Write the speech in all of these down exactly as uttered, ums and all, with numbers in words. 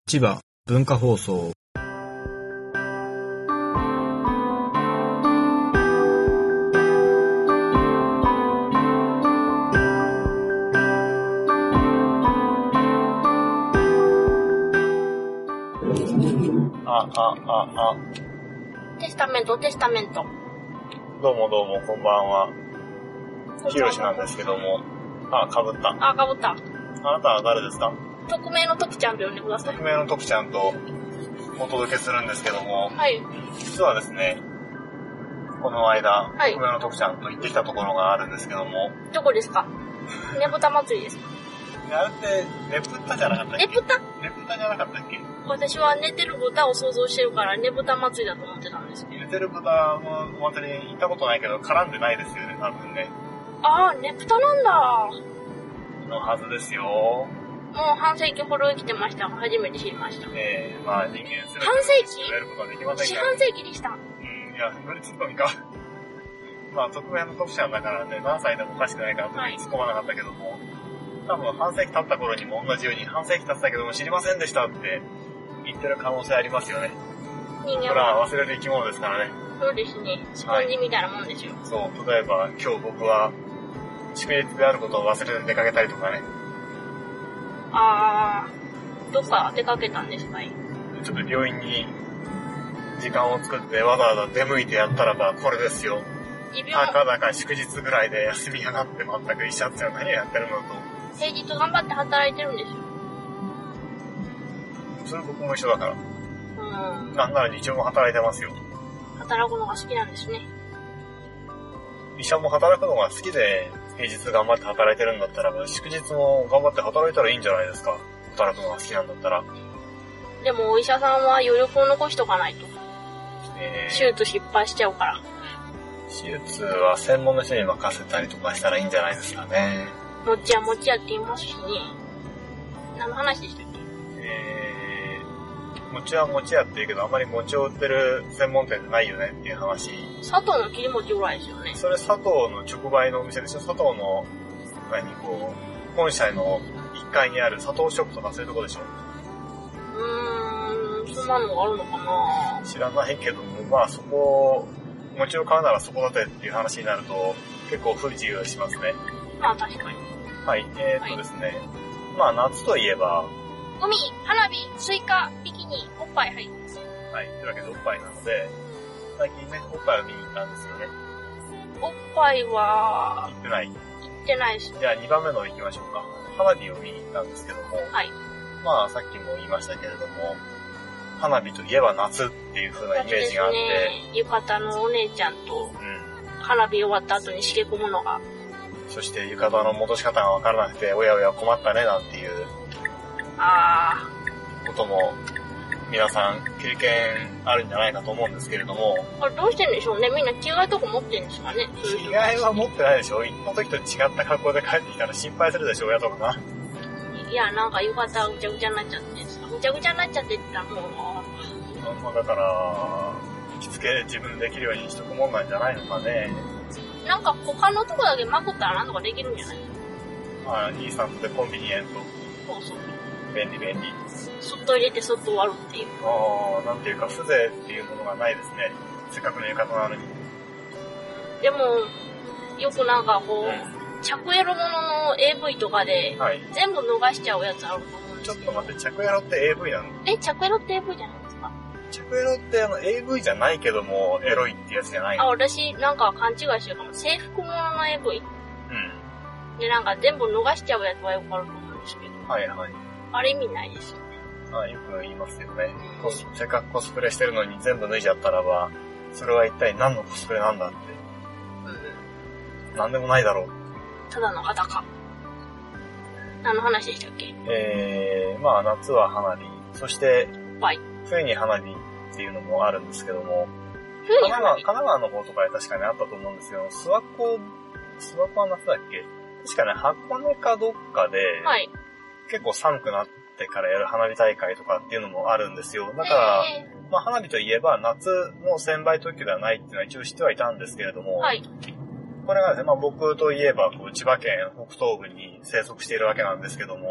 千葉文化放送。 あ、あ、あ、あ。 テスタメント、テスタメント。 どうもどうも、こんばんは。ひろしなんですけども。あ、かぶった。 あ、かぶった。 あなたは誰ですか？ 匿名のトクちゃんと呼んでください。 匿名のトクちゃんとお届けするんですけども。 はい。 実はですね、この間、 はい、 匿名のトクちゃんと行ってきたところがあるんですけども。 どこですか？ねぶた祭りですか？ いや、あれって、ねぷたじゃなかったっけ？ ねぷた？ ねぷたじゃなかったっけ？ 私は寝てる豚を想像してるから、ねぶた祭りだと思ってたんですけど。 寝てる豚もお祭りに行ったことないけど、絡んでないですよね、多分ね。 ああ、ねぷたなんだ。 のはずですよ。 もう半世紀ほど生きてましたが、初めて知りました。 ええー、まあ人間する半世紀？ やることはできません四から。 半世紀でした。 うん、いや、無理つのみか。まあ、匿名のトクちゃんだからね、何歳でもおかしくないから特に突っ込まなかったけども、はい、多分半世紀経った頃にも同じように、半世紀経ったけども知りませんでしたって言ってる可能性ありますよね。 人間は。 これは忘れる生き物ですからね。 そうですね。スポンジみたいなもんですよ。 はい、そう、例えば今日僕は、祝日であることを忘れて出かけたりとかね。 あー、どっか出かけたんですかい？ ちょっと病院に時間を作ってわざわざ出向いてやったらばこれですよ。たかだか祝日ぐらいで休みがなって全く医者って何をやってるのと。 平日頑張って働いてるんですよ。 それ僕も一緒だから。 うん。 なんなら日曜も働いてますよ。 働くのが好きなんですね。 医者も働くのが好きで平日頑張って働いてるんだったらば、祝日も頑張って働いたらいいんじゃないですか。働くのが好きなんだったら。 でもお医者さんは余力を残しとかないと。えー、手術失敗しちゃうから。 手術は専門の人に任せたりとかしたらいいんじゃないですかね。 もちやもちやって言いますしね。何の話でしたっけ？ えー、もちはもちやって言うけど、あんまり餅を売ってる専門店じゃないよねっていう話。 佐藤の切り餅ぐらいですよね。 それ佐藤の直売のお店でしょ。佐藤の、何こう、本社のいっかいにある佐藤ショップとかそういうとこでしょ。 うーん、そんなのがあるのかな？ 知らないけども、まあそこ、餅を買うならそこだてっていう話になると、結構不自由しますね。 まあ確かに。 はい、えーっとですね。はい、まあ夏といえば、 海、花火、スイカ、ビキニ、おっぱい入ります。 はい、というわけでおっぱいなので、最近ね、おっぱいを見に行ったんですよね。 おっぱいは、 行ってない。行ってないです。 じゃあにばんめの行きましょうか。花火を見に行ったんですけども、 はい。 まあさっきも言いましたけれども、花火といえば夏っていう風なイメージがあって、 ね、浴衣のお姉ちゃんと、うん、花火終わった後にしけ込むのが、 そして浴衣の戻し方がわからなくて、おやおや困ったねなんていう、 あー、ことも皆さん経験あるんじゃないかと思うんですけれども、 あれどうしてんでしょうね。みんな着替えとか持ってるんですかね。 着替えは持ってないでしょ。行った時と違った格好で帰ってきたら心配するでしょ、親とかが。 いや、なんか浴衣がぐちゃぐちゃになっちゃってさ、ぐちゃぐちゃになっちゃってって言ったらもう、 まあだから、着付け自分でできるようにしとくもんなんじゃないのかね。 なんか他のとこだけまくったらなんとかできるんじゃない？ ああ、いいサンドでコンビニエント。 そうそう。 便利便利。 そっと入れてそっと終わるっていう。 ああ、なんていうか風情っていうものがないですね。せっかくの浴衣なのに。 でも、よくなんかこう、うん、着エロものの エーブイ とかで、はい、全部逃しちゃうやつあると思うんですけど。 ちょっと待って、着エロって エーブイ なの？ え、着エロって エーブイ じゃないですか？ 着エロってあの エーブイ じゃないけども、エロいってやつじゃないの？ あ、私なんか勘違いしてるかも。制服ものの エーブイ？ うん。で、なんか全部逃しちゃうやつはよくあると思うんですけど。 はいはい。 あれ意味ないですよね。 あ、よく言いますよね。コスせっかくコスプレしてるのに全部脱いじゃったらば、それは一体何のコスプレなんだって。うん。なんでもないだろう。 ただの裸。何の話でしたっけ？ えー、まあ夏は花火。そして、 はい、 冬に花火っていうのもあるんですけども、 冬に花火？ 神奈川の方とかで確かにあったと思うんですけど、諏訪湖、諏訪湖は夏だっけ？確かね、箱根かどっかで、はい、結構寒くなってからやる花火大会とかっていうのもあるんですよ。だから、えー、まあ花火といえば夏の専売特許ではないっていうのは一応知ってはいたんですけれども、はい、これがですね、まあ僕といえばこう千葉県北東部に生息しているわけなんですけども、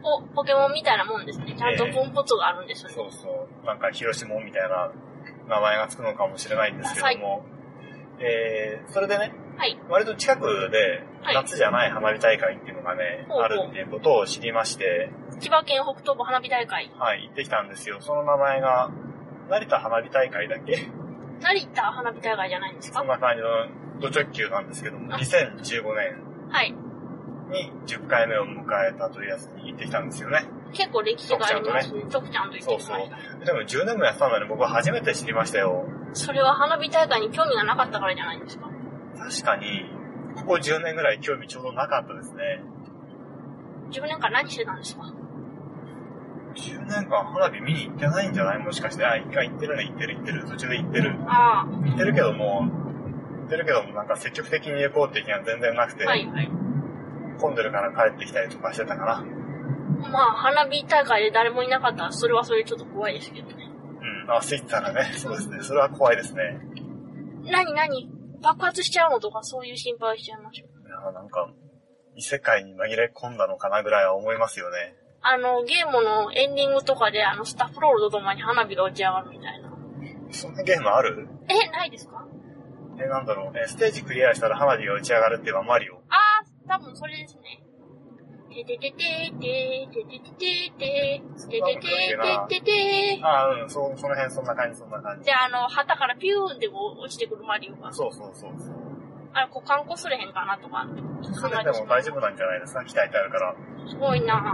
お、ポケモンみたいなもんですね。ちゃんと分布があるんですね、 えー。そうそう。なんか、広島みたいな名前がつくのかもしれないんですけども、はい、えー、それでね、はい、割と近くで、夏じゃない花火大会っていうのがね、はい、あるっていうことを知りまして、 千葉県北東部花火大会。 はい、行ってきたんですよ。その名前が、成田花火大会だっけ？ 成田花火大会じゃないんですか？ そんな感じのド直球なんですけども、にせんじゅうごねん。はい。にじゅっかいめを迎えたというやつに行ってきたんですよね。 結構歴史がありますね。徳ちゃんと行ってきました。そうそう。 でもじゅうねんもやってたのに僕は初めて知りましたよ。 それは花火大会に興味がなかったからじゃないんですか？ 確かに、ここじゅうねんぐらい興味ちょうどなかったですね。 じゅうねんかん何してたんですか？ じゅうねんかん花火見に行ってないんじゃない？もしかして。あ、一回行ってるね、行ってる行ってる。途中で行ってる。ああ。行ってるけども、行ってるけどもなんか積極的に行こうって気が全然なくて。はいはい。混んでるから帰ってきたりとかしてたかな。 まあ、花火大会で誰もいなかったら、それはそれでちょっと怖いですけどね。 うん、あ、過ぎたらね。そうですね。それは怖いですね。 なになに爆発しちゃうのとかそういう心配しちゃいましょう。 いや、なんか、異世界に紛れ込んだのかなぐらいは思いますよね。 あの、ゲームのエンディングとかで、あの、スタッフロールとともに花火が打ち上がるみたいな。 そんなゲームある？ え、ないですか？ え、なんだろう。え、ステージクリアしたら花火が打ち上がるっていうのはマリオ。 あー、多分それですね。てててててててててててててててあー、うん、そ、その辺そんな感じ、そんな感じ。 で、あの、旗からピューンってこう落ちてくるマリオが。 そうそうそうそう。 あれ、こう、観光すれへんかなとか。 それでも大丈夫なんじゃないですか？鍛えてあるから。 すごいな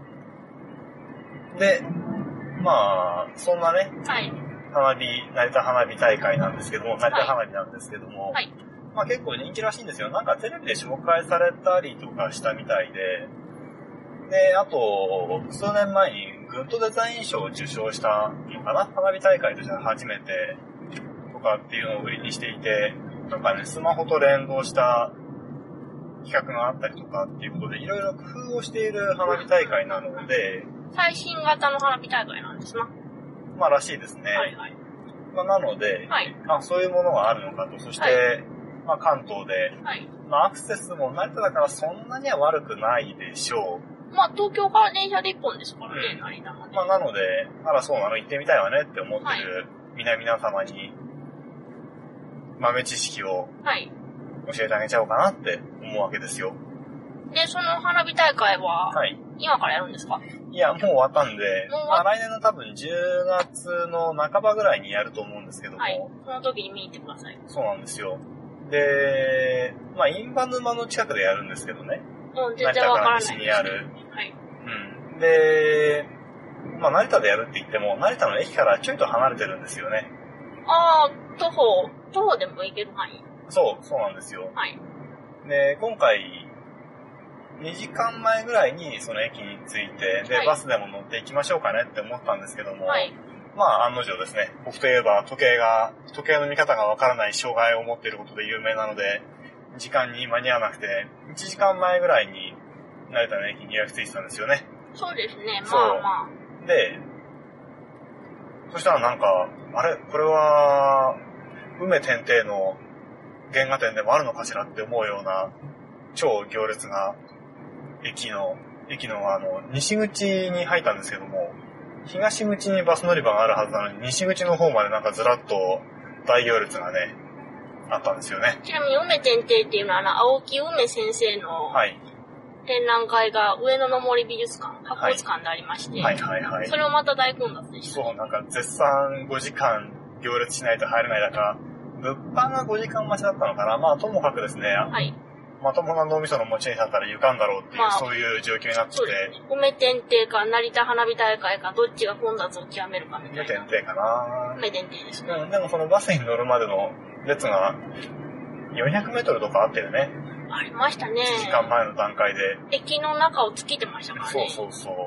ぁ。で、まあ、そんなね、はい。花火、成田花火大会なんですけども、成田花火なんですけども、はい。まあ結構人気らしいんですよ。なんかテレビで紹介されたりとかしたみたいで、で、あと、数年前にグッドデザイン賞を受賞したのかな？花火大会としては初めてとかっていうのを売りにしていて、なんかね、スマホと連動した企画があったりとかっていうことで、いろいろ工夫をしている花火大会なので、 最新型の花火大会なんですな。 まあらしいですね。はいはい。まあなので、はい、あ、そういうものがあるのかと、そして、はい、まあ関東で、はい、まあアクセスも成田だからそんなには悪くないでしょう。 まあ、東京から電車で一本ですからね、成田まで。 まあ、なので、あら、そうなの、行ってみたいわねって思ってる皆々様に、豆知識を教えてあげちゃおうかなって思うわけですよ。 で、その花火大会は、はい、今からやるんですか？ いや、もう終わったんで、まあ、来年の多分じゅうがつの半ばぐらいにやると思うんですけども、はい、 その時に見に行ってください。 そうなんですよ。で、まあ、印旛沼の近くでやるんですけどね。 うん、全然わからない。 成田から西にある。はい。うん。で、まあ、成田でやるって言っても、成田の駅からちょいと離れてるんですよね。 ああ、徒歩、徒歩でも行ける範囲？ そう、そうなんですよ。はい。で、今回、にじかんまえぐらいにその駅に着いて、で、はい、バスでも乗って行きましょうかねって思ったんですけども、はい、まあ、案の定ですね、僕といえば時計が、時計の見方がわからない障害を持っていることで有名なので、時間に間に合わなくて、いちじかんまえぐらいに成田の駅に予約ついてたんですよね。 そうですね、まあまあ。で、そしたらなんか、あれこれは、梅天帝の原画展でもあるのかしらって思うような超行列が、駅の、駅のあの、西口に入ったんですけども、東口にバス乗り場があるはずなのに、西口の方までなんかずらっと大行列がね、あったんですよね。 ちなみに梅天帝っていうのは、あの、青木梅先生の展覧会が上野の森美術館、博物館でありまして、はい、はいはいはい。それもまた大混雑でした、ね。 そう、なんか絶賛ごじかん行列しないと入れないだか、物販がごじかん待ちだったのかな。まあ、ともかくですね、はい。まともな脳みその持ち主だったら行かんだろうっていう、まあ、そういう状況になってて。そうですね。 梅天帝か成田花火大会か、どっちが混雑を極めるかみたいな。 梅天帝かな。 梅天帝ですね。 うん、でもそのバスに乗るまでの列が、よんひゃくメートルとかあったよね。 ありましたね。 いちじかんまえの段階で。 駅の中を突きてましたからね。 そうそうそう。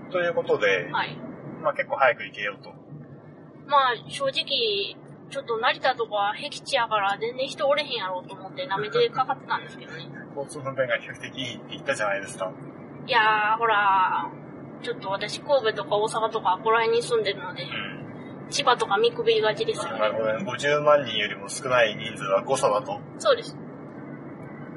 ということで、はい。まあ結構早く行けようと。 まあ正直、ちょっと成田とか僻地やから全然人おれへんやろうと思って舐めてかかってたんですけどね。 交通の便が比較的いいって言ったじゃないですか。 いやー、ほら、ちょっと私神戸とか大阪とかここら辺に住んでるので、うん、千葉とか見くびりがちですよね。 なるほどね。ごじゅうまんにんよりも少ない人数は誤差だと。 そうです。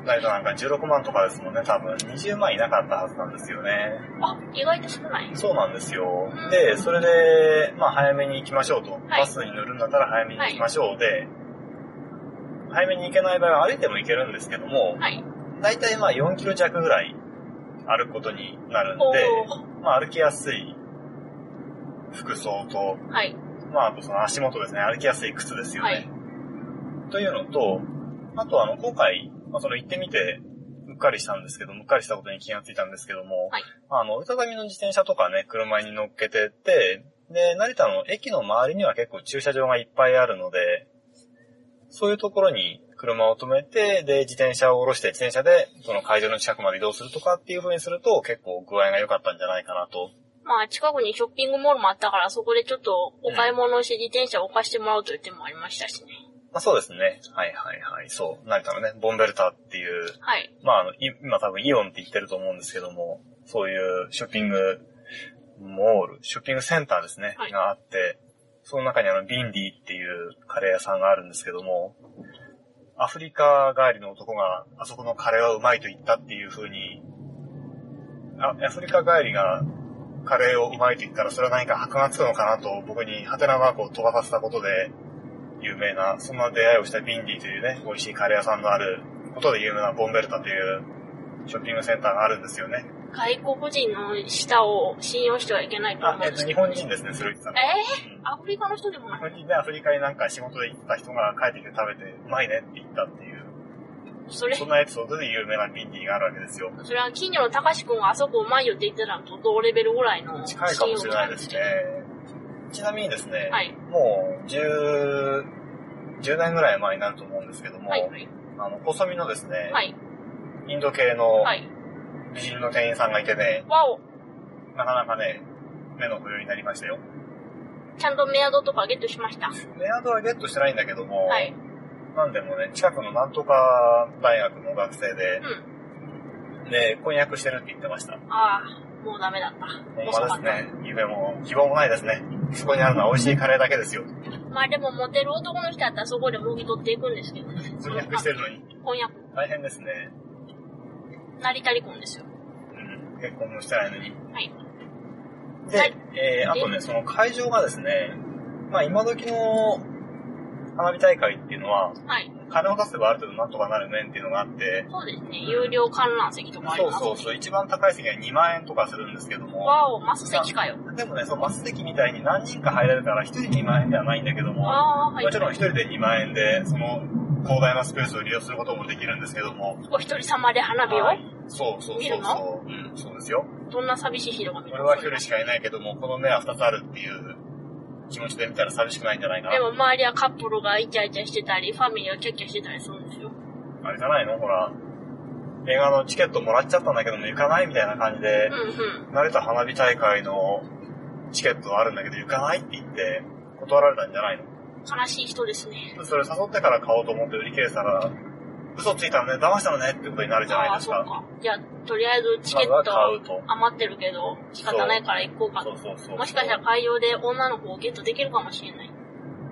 成田なんかじゅうろくまんとかですもんね、多分。にじゅうまんいなかったはずなんですよね。 あ、意外と少ない。 そうなんですよ。で、それで、まあ早めに行きましょうと。はい、バスに乗るんだったら早めに行きましょうで、はい、早めに行けない場合は歩いても行けるんですけども、はい、だいたいまあよんキロ弱ぐらい歩くことになるんで、まあ歩きやすい服装と、はい、まああとその足元ですね、歩きやすい靴ですよね。はい、というのと、あとあの今回、まあ、その行ってみてうっかりしたんですけど、うっかりしたことに気がついたんですけども、はい、あの折りたたみの自転車とかね、車に乗っけてって、で、成田の駅の周りには結構駐車場がいっぱいあるので、そういうところに車を止めて、で、自転車を下ろして自転車でその会場の近くまで移動するとかっていう風にすると結構具合が良かったんじゃないかなと。 まあ近くにショッピングモールもあったからそこでちょっとお買い物をして自転車を置かしてもらうという手もありましたしね。 まあ、そうですね。はいはいはい。そう。成田のね、ボンベルタっていう。はい。まあ、あの、今多分イオンって言ってると思うんですけども、そういうショッピングモール、ショッピングセンターですね。はい、があって、その中にあの、ビンディっていうカレー屋さんがあるんですけども、アフリカ帰りの男があそこのカレーはうまいと言ったっていう風に、あ、アフリカ帰りがカレーをうまいと言ったらそれは何か箔がつくのかなと僕にハテナマークを飛ばさせたことで、有名な、そんな出会いをしたビンディというね、美味しいカレー屋さんのあることで有名なボンベルタというショッピングセンターがあるんですよね。 外国人の舌を信用してはいけないと思うんですけど。 あ、えっと、日本人ですね、それ言ってたの。 えぇ、うん、アフリカの人でもない。 日本人でアフリカになんか仕事で行った人が帰ってきて食べてうまいねって言ったっていう。それそんなエピソードで有名なビンディがあるわけですよ。 それは近所の高志くんがあそこうまいよって言ってたのと同レベルぐらいの。 近いかもしれないですね。ちなみにですね、はい、もうじゅう、じゅうねんぐらい前になると思うんですけども、はいはい、あの、細身のですね、はい、インド系の美人の店員さんがいてね、 わお、 なかなかね、目の保養になりましたよ。 ちゃんとメアドとかゲットしました？ メアドはゲットしてないんだけども、はい、なんでもね、近くのなんとか大学の学生で、うん、で、婚約してるって言ってました。 ああ、もうダメだった。 ほんまですね。夢も希望もないですね。そこにあるのは美味しいカレーだけですよ。 まあでもモテる男の人だったらそこでもぎ取っていくんですけどね。 婚約してるのに。 婚約。 大変ですね。 成りたり婚ですよ。 うん。結婚もしてないのに。 はい。 で、はい、えー、あとね、その会場がですね、まあ今時の花火大会っていうのは、はい。金を出せばある程度なんとかなる面っていうのがあって、 そうですね。有料観覧席とかあります、ね、 そうそうそう。一番高い席はにまんえんとかするんですけども。 わお、マス席かよ。 でもね、そのマス席みたいに何人か入れるからひとりにまんえんではないんだけども、あ、はい、もちろんひとりでにまんえんで、その広大なスペースを利用することもできるんですけども。 お一人様で花火を、はい、 そうそうそうそう。見るの？うん、そうですよ。 どんな寂しい人が見るの？ 俺はひとりしかいないけども、この目はふたつあるっていう気持ちで見たら寂しくないんじゃないかな。 でも周りはカップルがイチャイチャしてたり、ファミリーがキャッキャしてたりするんですよ。 あれじゃないの？ほら、映画のチケットもらっちゃったんだけども行かないみたいな感じで、うんうん、慣れた花火大会のチケットあるんだけど行かないって言って断られたんじゃないの？ 悲しい人ですね。 それ誘ってから買おうと思って売り切れたら、嘘ついたのね、騙したのねってことになるじゃないですか。 ああ、そうか。じゃあ、とりあえずチケット余ってるけど、仕方ないから行こうかと。そうそうそうそう。もしかしたら会場で女の子をゲットできるかもしれない。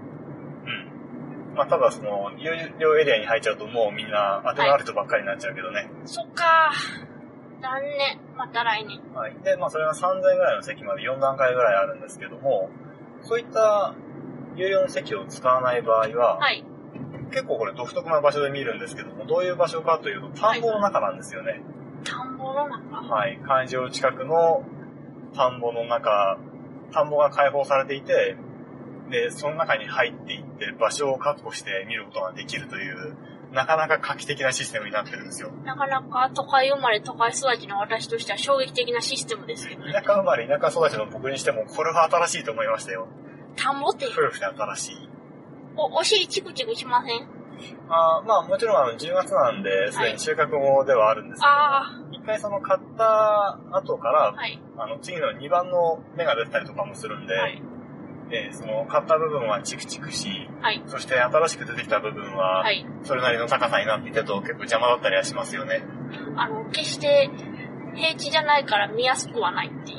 まあ、ただその、有料エリアに入っちゃうともうみんな当てがある人ばっかりになっちゃうけどね。 はい、そっかー。残念。また来年。 はい。で、まあそれがさんぜんえんぐらいの席までよんだんかいぐらいあるんですけども、そういった有料の席を使わない場合は、はい、結構これ独特な場所で見るんですけども、どういう場所かというと、田んぼの中なんですよね。はい、 田んぼの中？ はい。会場近くの田んぼの中、田んぼが開放されていて、で、その中に入っていって場所を確保して見ることができるという、なかなか画期的なシステムになってるんですよ。 なかなか都会生まれ都会育ちの私としては衝撃的なシステムですけどね。 田舎生まれ田舎育ちの僕にしてもこれは新しいと思いましたよ。 田んぼって夫婦で新しい。 お、お尻チクチクしません？ あ、まあもちろんあのじゅうがつなんで、すでに収穫後ではあるんですけど、はい、一回その買った後から、はい、あの次のにばんの芽が出たりとかもするんで、はい、で、その買った部分はチクチクし、はい、そして新しく出てきた部分は、はい、それなりの高さになっていてと結構邪魔だったりはしますよね。 あの、決して平地じゃないから見やすくはないっていう。 うん、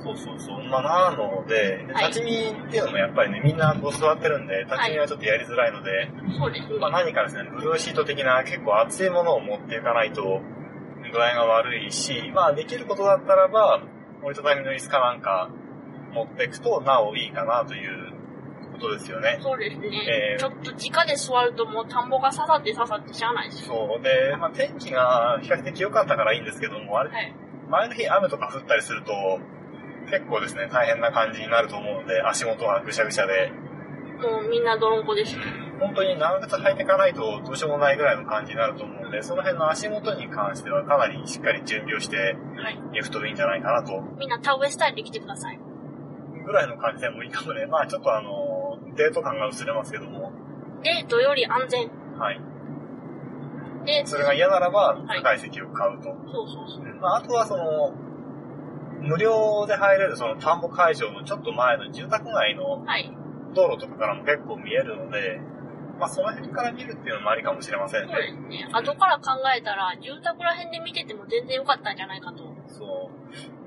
そうそうそう。まあ、なので、立ち見っていうのもやっぱりね、みんなこう座ってるんで、立ち見はちょっとやりづらいので、はい、そうですね。まあ、何かですね、ブルーシート的な結構厚いものを持っていかないと、具合が悪いし、まあ、できることだったらば、折りたたみの椅子かなんか持っていくと、なおいいかなということですよね。 そうですね。えー、ちょっと直で座るともう田んぼが刺さって刺さってしゃあないですよ。そう。で、まあ、天気が比較的良かったからいいんですけども、あれ、はい、前の日雨とか降ったりすると、結構ですね、大変な感じになると思うので、足元がぐしゃぐしゃで。 もうみんな泥んこですね。 本当に長靴履いていかないとどうしようもないぐらいの感じになると思うので、その辺の足元に関してはかなりしっかり準備をしていくといいんじゃないかなと。はい、 みんな田植えスタイルで来てください。 ぐらいの感じでもいいかもね。まあちょっとあの、デート感が薄れますけども。 デートより安全。 はい。で、それが嫌ならば高い席を買うと。はい、 そうそうそう。 まああとはその、無料で入れるその田んぼ会場のちょっと前の住宅街の道路とかからも結構見えるので、まあその辺から見るっていうのもありかもしれませんね。 そうですね。後から考えたら住宅ら辺で見てても全然良かったんじゃないかと。 そう。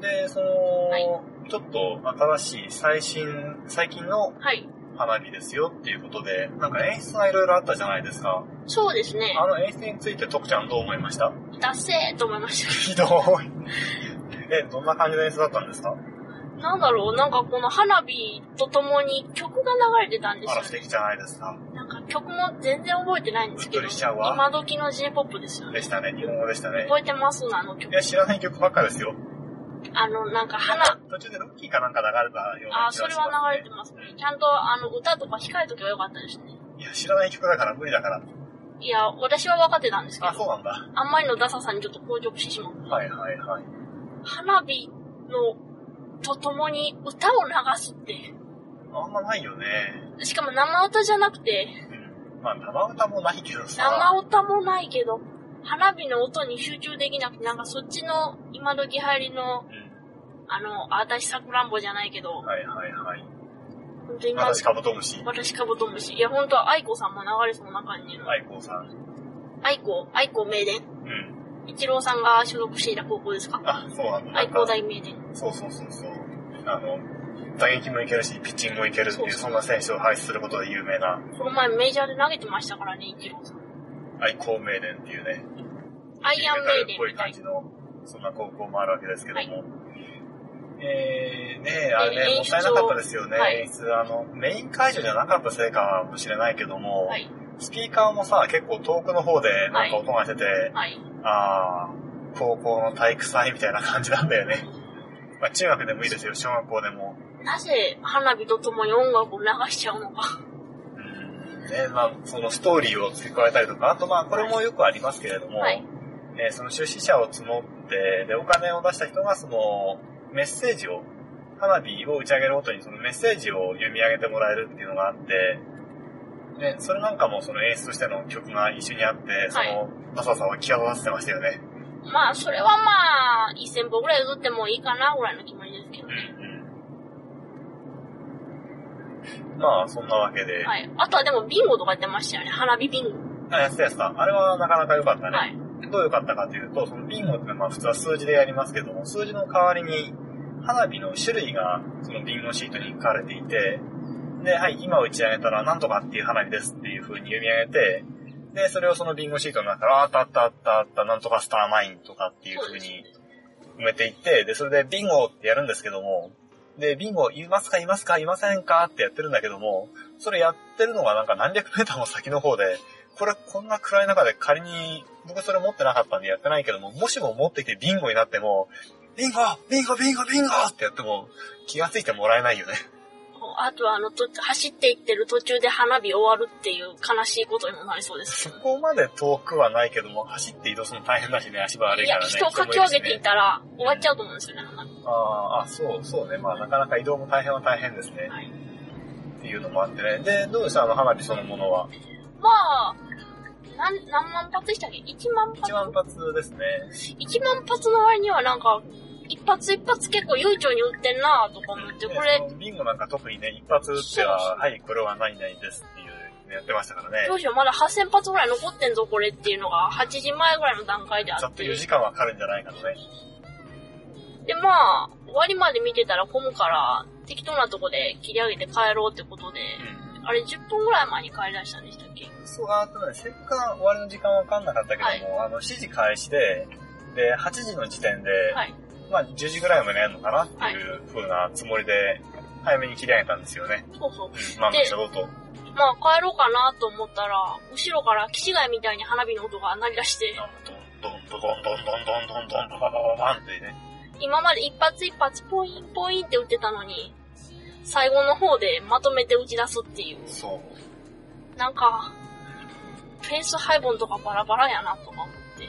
で、その、はい、ちょっと新しい最新、最近の花火ですよっていうことで、なんか演出がいろいろあったじゃないですか。 そうですね。 あの演出について徳ちゃんどう思いました？ ダッセーと思いました。 ひどい。え、どんな感じの演出だったんですか？ なんだろう、なんかこの花火とともに曲が流れてたんですよ、ね。 あら、素敵じゃないですか。 なんか曲も全然覚えてないんですけど、今時の J-ポップ ですよね。 でしたね、日本語でしたね。 覚えてますあの曲。 いや、知らない曲ばっかですよ。 あの、なんか花。 途中でロッキーかなんか流れたような気がします、ね。 あ、それは流れてますね。ちゃんとあの歌とか控えとけばよかったですね。 いや、知らない曲だから無理だから。 いや、私は分かってたんですけど。 あ、そうなんだ。 あんまりのダサさにちょっと硬直してしまう。 はいはいはい。 花火のとともに歌を流すって。 あんまないよね。 しかも生歌じゃなくて。 うん。まあ生歌もないけどさ。 生歌もないけど、花火の音に集中できなくて、なんかそっちの今時流行りの、うん、あの、あたしさくらんぼじゃないけど。 はいはいはい。 本当今私カブトムシ。 私カブトムシ。いや本当は愛子さんも流れそうな感じの。 愛子さん。 愛子、愛子名電。うん。一郎さんが所属していた高校ですか？ あ、そうなんだ。 愛工大名電。 そうそうそうそう。あの、打撃もいけるし、ピッチングもいけるっていう、そんな選手を輩出することで有名な。 この前メジャーで投げてましたからね、一郎さん。 愛工名電っていうね。 アイアン名電。 っぽい感じの、そんな高校もあるわけですけども。はい、えー、ねえ、あれね、もったいなかったですよね。はい、演出、あの、メイン会場じゃなかったせいかもしれないけども、はい、スピーカーもさ、結構遠くの方でなんか音がしてて、はい、あー、高校の体育祭みたいな感じなんだよね。まあ中学でもいいですよ、小学校でも。 なぜ花火とともに音楽を流しちゃうのか。 うん、ね、まあそのストーリーを付け加えたりとか、あとまあこれもよくありますけれども、はい、えー、その出資者を募って、で、お金を出した人がそのメッセージを、花火を打ち上げるごとにそのメッセージを読み上げてもらえるっていうのがあって、で、それなんかもその演出としての曲が一緒にあって、そのダサさを際立たせてましたよね。 まあ、それはまあ、せんぼぐらい譲ってもいいかなぐらいの気持ちですけどね。 うんうん、まあ、そんなわけで。 はい。あとはでもビンゴとかやってましたよね。花火ビンゴ。 あ、やってたやつだ。あれはなかなか良かったね。はい。どう良かったかというと、そのビンゴってのはまあ普通は数字でやりますけども、数字の代わりに花火の種類がそのビンゴシートに書かれていて、で、はい、今打ち上げたらなんとかっていう花火ですっていう風に読み上げて、で、それをそのビンゴシートの中から、あったあったあったあった、なんとかスターナインとかっていう風に埋めていって、で、それでビンゴってやるんですけども、で、ビンゴ言いますか言いますか言いませんかってやってるんだけども、それやってるのがなんか何百メーターも先の方で、これこんな暗い中で仮に、僕それ持ってなかったんでやってないけども、もしも持ってきてビンゴになっても、ビンゴビンゴビンゴビンゴってやっても気がついてもらえないよね。 あとはあのと走っていってる途中で花火終わるっていう悲しいことにもなりそうです。 そこまで遠くはないけども、走って移動するの大変だしね、足場悪いからね。 いや、人をかき上げていたら終わっちゃうと思うんですよね。うん、 ああ、そう、そうね。まあなかなか移動も大変は大変ですね。はい、っていうのもあってね。で、どうでしたあの花火そのものは。 まあ、何、何万発でしたっけ ?いち 万発 ?いち万発ですね。 いちまん発の割にはなんか、一発一発結構悠長に打ってんなとか思って、これ。 ビンゴなんか特にね、一発打っては、はい、これは何々ですっていうやってましたからね。 どうしよう、まだはっせん発ぐらい残ってんぞ、これっていうのが、はちじまえぐらいの段階であって。 ちょっとよじかんはかかるんじゃないかとね。 で、まあ、終わりまで見てたら混むから、適当なとこで切り上げて帰ろうってことで、うん、あれじゅっぷんぐらい前に帰り出したんでしたっけ？ そう、あとね、せっかく終わりの時間わかんなかったけども、はい、あの、しちじ開始で、で、はちじの時点で、はい、まあ、じゅうじぐらいまでやるのかなっていう風なつもりで、早めに切り上げたんですよね。 そうそう。 うん、まあ、ちょうど。 まあ、帰ろうかなと思ったら、後ろから騎士街みたいに花火の音が鳴り出して、 ドンドンドンドンドンドンドンドンドンドンドンドンってね。 今まで一発一発ポインポインって打ってたのに、最後の方でまとめて打ち出すっていう。 そう。 なんか、ペース配分とかバラバラやなとか思って。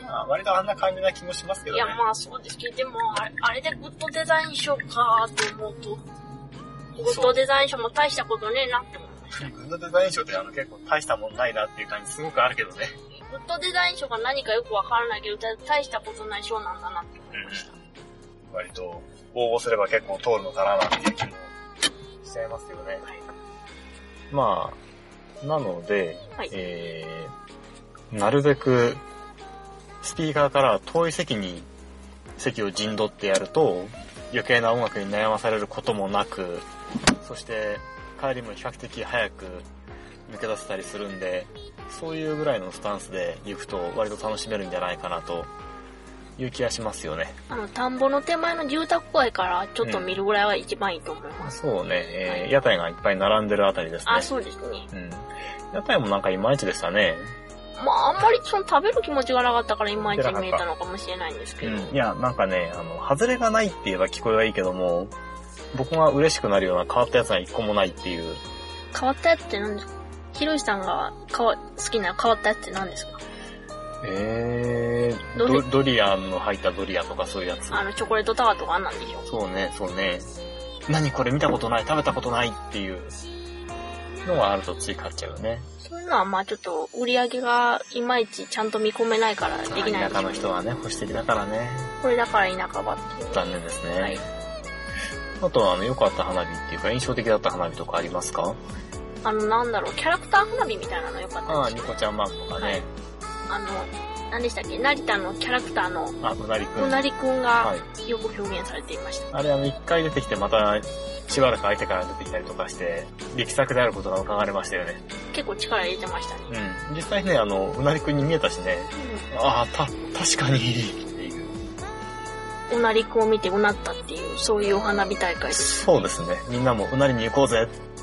まあ、割とあんな感じな気もしますけどね。 いや、まあそうですけど、でもあれ、あれでグッドデザイン賞かーって思うと、グッドデザイン賞も大したことねえなって思いました。 グッドデザイン賞ってあの結構大したもんないなっていう感じすごくあるけどね。 グッドデザイン賞が何かよくわからないけど、大したことない賞なんだなって思いました。 うん、割と応募すれば結構通るのかななんていう気もしちゃいますよね。はい、まあ、なので、はい、えー、なるべくスピーカーから遠い席に席を陣取ってやると余計な音楽に悩まされることもなく、そして帰りも比較的早く抜け出せたりするんで、そういうぐらいのスタンスで行くと割と楽しめるんじゃないかなという気がしますよね。 あの田んぼの手前の住宅街からちょっと見るぐらいは一番いいと思います。 うん、そうね、えーはい、屋台がいっぱい並んでるあたりですね。 あ、そうですね。 うん。屋台もなんかいまいちでしたね。 まあ、あんまりその食べる気持ちがなかったからいまいち見えたのかもしれないんですけど。うん、 いや、なんかね、あの、外れがないって言えば聞こえはいいけども、僕が嬉しくなるような変わったやつが一個もないっていう。 変わったやつって何ですか？ひろしさんがかわ好きな変わったやつって何ですか？ えード、ドリアの入ったドリアとかそういうやつ。 あの、チョコレートタワーとかあんなんでしょ？ そうね、そうね。何これ見たことない、食べたことないっていうのがあるとつい買っちゃうよね。 そういうのはまあちょっと売り上げがいまいちちゃんと見込めないからできないんでしょうね。 田舎の人はね、保守的だからね。 これだから田舎場っていう。 残念ですね。 はい。 あとはあの、良かった花火っていうか印象的だった花火とかありますか？ あの、なんだろう、キャラクター花火みたいなの良かったですね。 ああ、ニコちゃんマークとかね。はい、 あの、何でしたっけ、成田のキャラクターの、 あ、うなりくん。 うなりくんがよく表現されていました。 はい、あれあの、一回出てきてまたしばらく相手から出てきたりとかして、力作であることが伺われましたよね。 結構力入れてましたね。 うん。実際ね、あの、うなりくんに見えたしね。うん、ああ、た、確かに、っていう。 うなりくんを見てうなったっていう、そういうお花火大会です。 そうですね。みんなもうなりに行こうぜ。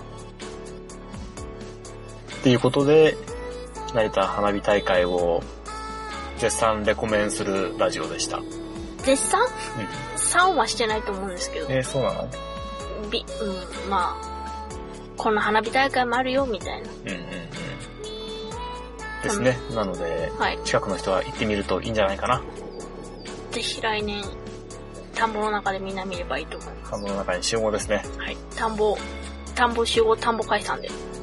っていうことで、成田花火大会を絶賛レコメンするラジオでした。 絶賛？うん。賛はしてないと思うんですけど。 えー、そうなの？ び、うん、まあ、こんな花火大会もあるよ、みたいな。 うんうんうん。ですね。なので、はい、近くの人は行ってみるといいんじゃないかな。 ぜひ来年、田んぼの中でみんな見ればいいと思います。 田んぼの中に集合ですね。 はい。田んぼ、田んぼ集合田んぼ解散で。